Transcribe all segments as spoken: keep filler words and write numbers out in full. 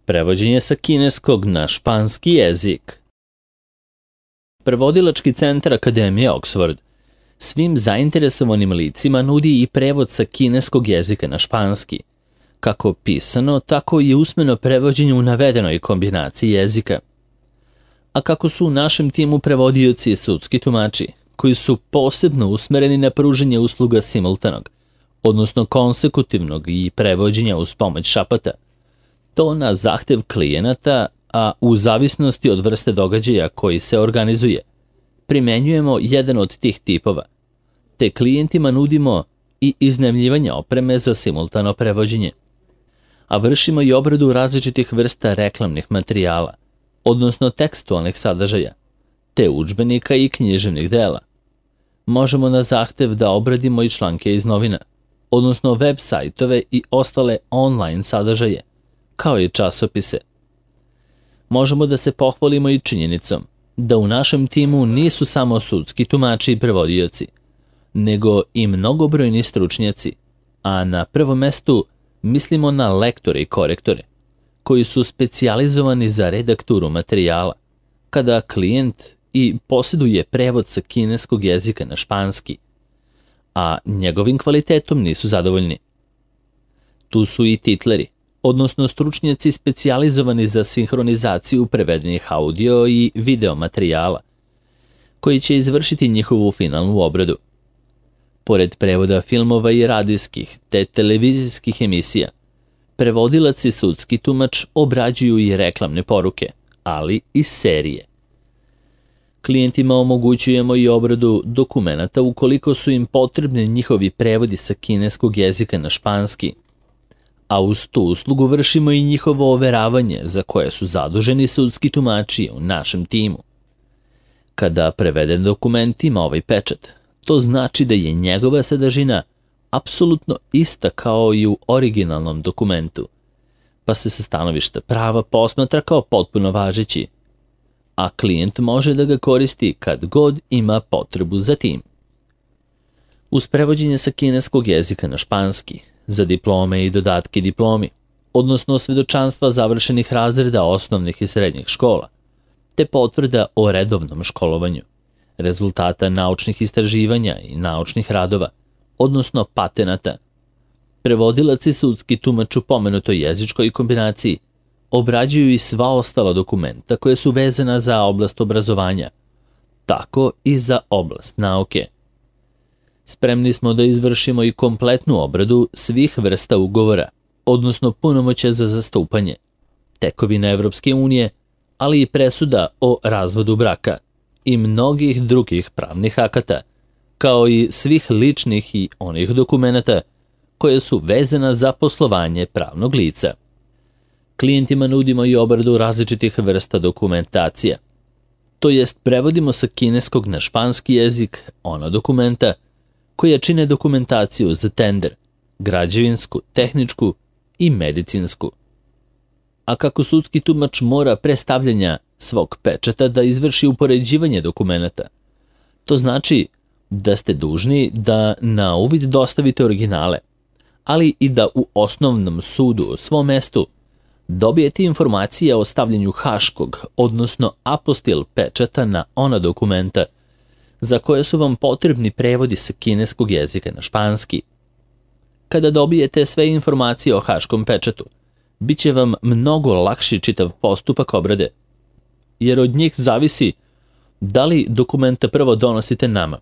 Prevođenje sa kineskog na španski jezik. Prevodilački centar Akademije Oxford svim zainteresovanim licima nudi i prevod sa kineskog jezika na španski, kako pisano, tako i usmeno prevođenje u navedenoj kombinaciji jezika. A kako su u našem timu prevodioci i sudski tumači, koji su posebno usmereni na pružanje usluga simultanog, odnosno konsekutivnog i prevođenja uz pomoć šapata, to na zahtev klijenata, a u zavisnosti od vrste događaja koji se organizuje, primenjujemo jedan od tih tipova, te klijentima nudimo i iznajmljivanje opreme za simultano prevođenje, a vršimo i obradu različitih vrsta reklamnih materijala, odnosno tekstualnih sadržaja, te udžbenika i književnih dela. Možemo na zahtev da obradimo i članke iz novina, odnosno web sajtove i ostale online sadržaje, kao i časopise. Možemo da se pohvalimo i činjenicom da u našem timu nisu samo sudski tumači i prevodioci, nego i mnogobrojni stručnjaci, a na prvom mestu mislimo na lektore i korektore, koji su specijalizovani za redakturu materijala, kada klijent i posjeduje prevod sa kineskog jezika na španski, a njegovim kvalitetom nisu zadovoljni. Tu su i titleri, odnosno stručnjaci specijalizovani za sinhronizaciju prevedenih audio i video materijala, koji će izvršiti njihovu finalnu obradu. Pored prevoda filmova i radijskih te televizijskih emisija, prevodilac i sudski tumač obrađuju i reklamne poruke, ali i serije. Klijentima omogućujemo i obradu dokumenata ukoliko su im potrebni njihovi prevodi sa kineskog jezika na španski, a uz tu uslugu vršimo i njihovo overavanje za koje su zaduženi sudski tumači u našem timu. Kada preveden dokument ima ovaj pečat, to znači da je njegova sadržina apsolutno ista kao i u originalnom dokumentu, pa se sa stanovišta prava posmatra kao potpuno važeći, a klijent može da ga koristi kad god ima potrebu za tim. Uz prevođenje sa kineskog jezika na španski, za diplome i dodatke diplomi, odnosno svedočanstva završenih razreda osnovnih i srednjih škola, te potvrda o redovnom školovanju, rezultata naučnih istraživanja i naučnih radova, odnosno patenata, prevodilac i sudski tumač u pomenutoj jezičkoj kombinaciji obrađuju i sva ostala dokumenta koje su vezana za oblast obrazovanja, tako i za oblast nauke. Spremni smo da izvršimo i kompletnu obradu svih vrsta ugovora, odnosno punomoćja za zastupanje, tekovina Evropske unije, ali i presuda o razvodu braka i mnogih drugih pravnih akata, kao i svih ličnih i onih dokumenata koje su vezana za poslovanje pravnog lica. Klijentima nudimo i obradu različitih vrsta dokumentacija, to jest prevodimo sa kineskog na španski jezik ona dokumenta koja čine dokumentaciju za tender, građevinsku, tehničku i medicinsku. A kako sudski tumač mora pre stavljanja svog pečata da izvrši upoređivanje dokumenata, to znači da ste dužni da na uvid dostavite originale, ali i da u osnovnom sudu u svom mestu dobijete informacije o stavljanju haškog, odnosno apostil pečata na ona dokumenta za koje su vam potrebni prevodi sa kineskog jezika na španski. Kada dobijete sve informacije o haškom pečatu, bit će vam mnogo lakši čitav postupak obrade, jer od njih zavisi da li dokumenta prvo donosite nama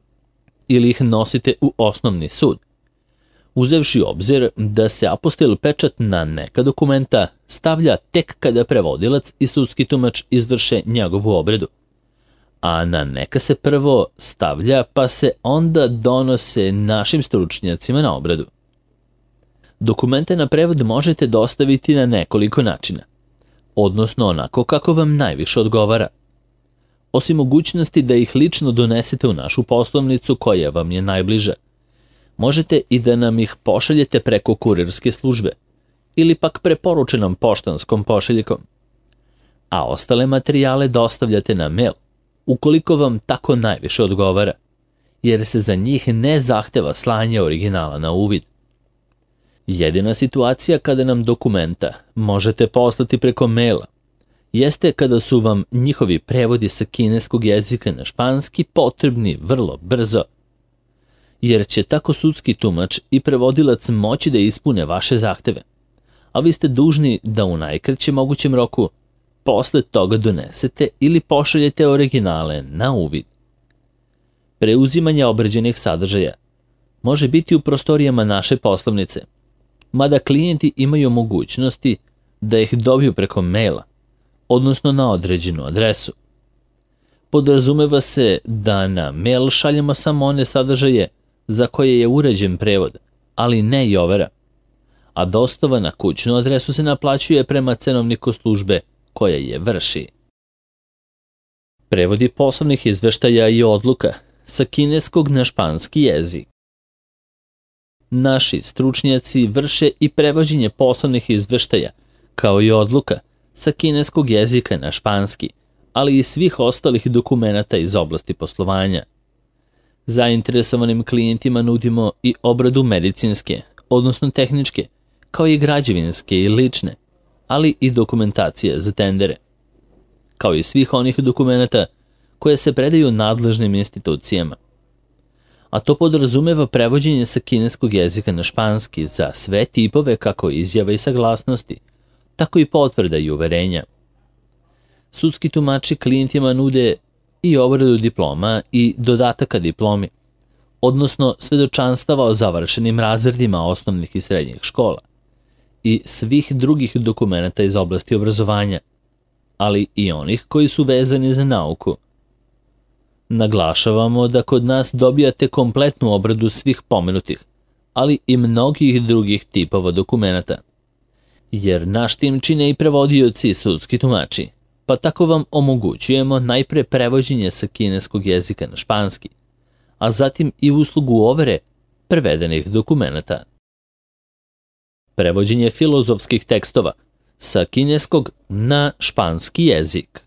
ili ih nosite u osnovni sud, uzevši u obzir da se apostil pečat na neka dokumenta stavlja tek kada prevodilac i sudski tumač izvrše njegovu obradu, a na neka se prvo stavlja pa se onda donose našim stručnjacima na obradu. Dokumente na prevod možete dostaviti na nekoliko načina, odnosno onako kako vam najviše odgovara. Osim mogućnosti da ih lično donesete u našu poslovnicu koja vam je najbliža, možete i da nam ih pošaljete preko kurirske službe ili pak preporučenom poštanskom pošiljkom, a ostale materijale dostavljate na mail, ukoliko vam tako najviše odgovara, jer se za njih ne zahteva slanje originala na uvid. Jedina situacija kada nam dokumenta možete poslati preko maila jeste kada su vam njihovi prevodi sa kineskog jezika na španski potrebni vrlo brzo, jer će tako sudski tumač i prevodilac moći da ispune vaše zahteve, a vi ste dužni da u najkraćem mogućem roku posle toga donesete ili pošaljete originale na uvid. Preuzimanje obrađenih sadržaja može biti u prostorijama naše poslovnice, mada klijenti imaju mogućnosti da ih dobiju preko maila, odnosno na određenu adresu. Podrazumeva se da na mail šaljemo samo one sadržaje za koje je uređen prevod, ali ne i overa, a dostava na kućnu adresu se naplaćuje prema cenovniku službe koja je vrši. Prevodi poslovnih izveštaja i odluka sa kineskog na španski jezik. Naši stručnjaci vrše i prevođenje poslovnih izveštaja, kao i odluka, sa kineskog jezika na španski, ali i svih ostalih dokumenata iz oblasti poslovanja. Zainteresovanim klijentima nudimo i obradu medicinske, odnosno tehničke, kao i građevinske i lične, ali i dokumentacije za tendere, kao i svih onih dokumenata koje se predaju nadležnim institucijama. A to podrazumeva prevođenje sa kineskog jezika na španski za sve tipove kako izjava i saglasnosti, tako i potvrda i uverenja. Sudski tumači klijentima nude i obradu diploma i dodataka diplomi, odnosno svedočanstava o završenim razredima osnovnih i srednjih škola i svih drugih dokumenata iz oblasti obrazovanja, ali i onih koji su vezani za nauku. Naglašavamo da kod nas dobijate kompletnu obradu svih pomenutih, ali i mnogih drugih tipova dokumenata, jer naš tim čine i prevodioci i sudski tumači, pa tako vam omogućujemo najpre prevođenje sa kineskog jezika na španski, a zatim i uslugu overe prevedenih dokumenata. Prevođenje filozofskih tekstova sa kineskog na španski jezik.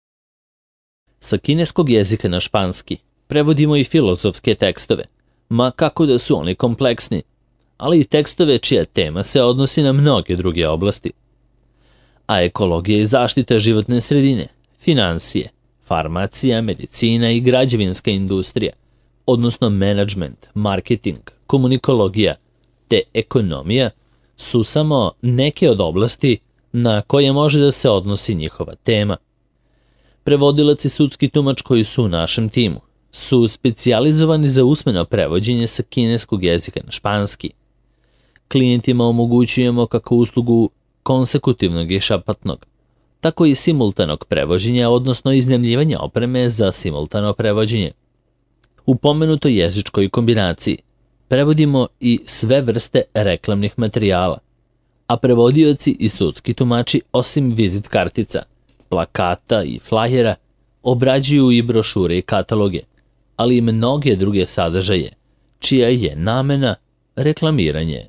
Sa kineskog jezika na španski prevodimo i filozofske tekstove, ma kako da su oni kompleksni, ali i tekstove čija tema se odnosi na mnoge druge oblasti. A ekologija i zaštita životne sredine, finansije, farmacija, medicina i građevinska industrija, odnosno menadžment, marketing, komunikologija te ekonomija su samo neke od oblasti na koje može da se odnosi njihova tema. Prevodilac i sudski tumač koji su u našem timu su specijalizovani za usmeno prevođenje sa kineskog jezika na španski. Klijentima omogućujemo kako uslugu konsekutivnog i šapatnog, tako i simultanog prevođenja, odnosno iznajmljivanja opreme za simultano prevođenje. U pomenutoj jezičkoj kombinaciji prevodimo i sve vrste reklamnih materijala, a prevodioci i sudski tumači osim vizit kartica, plakata i flajera obrađuju i brošure i kataloge, ali i mnoge druge sadržaje, čija je namena reklamiranje.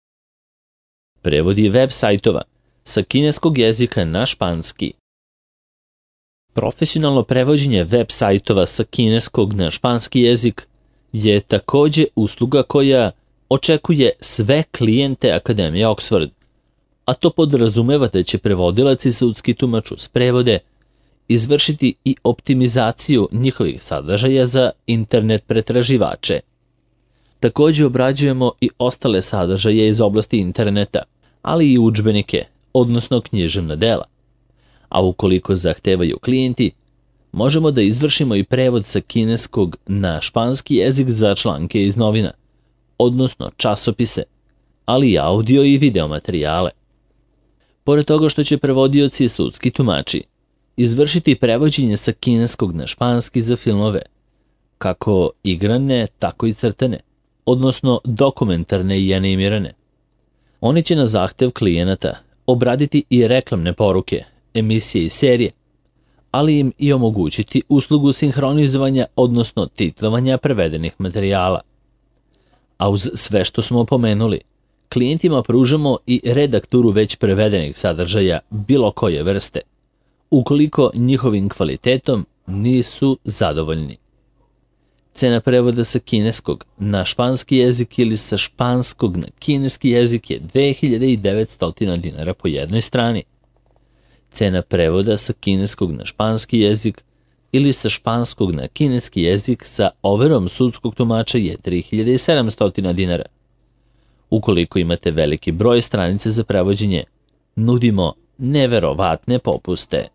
Prevodi web sajtova sa kineskog jezika na španski. Profesionalno prevođenje web sajtova sa kineskog na španski jezik je takođe usluga koja očekuje sve klijente Akademije Oxford, a to podrazumeva da će prevodilac i sudski tumač uz prevode izvršiti i optimizaciju njihovih sadržaja za internet pretraživače. Takođe obrađujemo i ostale sadržaje iz oblasti interneta, ali i udžbenike, odnosno književna dela. A ukoliko zahtevaju klijenti, možemo da izvršimo i prevod sa kineskog na španski jezik za članke iz novina, odnosno časopise, ali i audio i video materijale. Pored toga što će prevodioci i sudski tumači izvršiti prevođenje sa kineskog na španski za filmove, kako igrane, tako i crtane, odnosno dokumentarne i animirane. Oni će na zahtev klijenata obraditi i reklamne poruke, emisije i serije, ali im i omogućiti uslugu sinhronizovanja, odnosno titlovanja prevedenih materijala. A uz sve što smo pomenuli, klijentima pružamo i redakturu već prevedenih sadržaja bilo koje vrste, ukoliko njihovim kvalitetom nisu zadovoljni. Cena prevoda sa kineskog na španski jezik ili sa španskog na kineski jezik je dve hiljade devetsto dinara po jednoj strani. Cena prevoda sa kineskog na španski jezik ili sa španskog na kineski jezik sa overom sudskog tumača je tri hiljade sedamsto dinara. Ukoliko imate veliki broj stranica za prevođenje, nudimo neverovatne popuste.